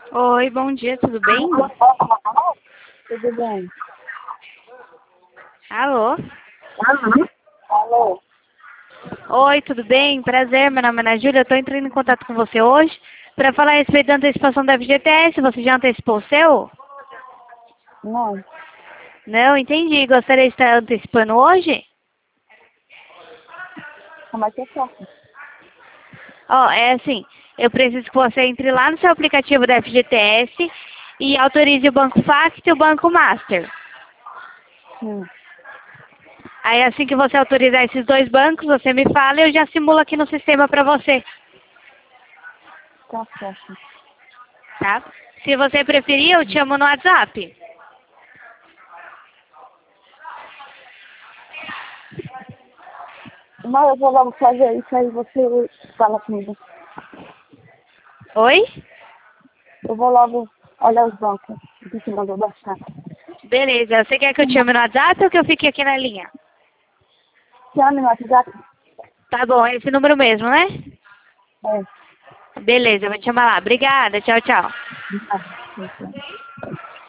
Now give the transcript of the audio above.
Oi, bom dia, tudo bem? Tudo bem? Alô? Alô? Oi, tudo bem? Prazer, meu nome é Ana Júlia, eu estou entrando em contato com você hoje para falar a respeito da antecipação da FGTS. Você já antecipou o seu? Não. Não, entendi. Gostaria de estar antecipando hoje? Como é que eu faço? Ó, é assim, eu preciso que você entre lá no seu aplicativo da FGTS e autorize o Banco Facto e o Banco Master. Sim. Aí assim que você autorizar esses dois bancos, você me fala e eu já simulo aqui no sistema para você, Tá certo. tá? Se você preferir, eu te chamo no WhatsApp. Não, eu vou logo fazer isso aí, você fala comigo. Oi? Eu vou logo olhar os bancos que você mandou baixar. Beleza. Você quer que eu te chame no WhatsApp ou que eu fique aqui na linha? Chame no WhatsApp. Tá bom, é esse número mesmo, né? É. Beleza, eu vou te chamar lá. Obrigada, tchau, tchau. Tá.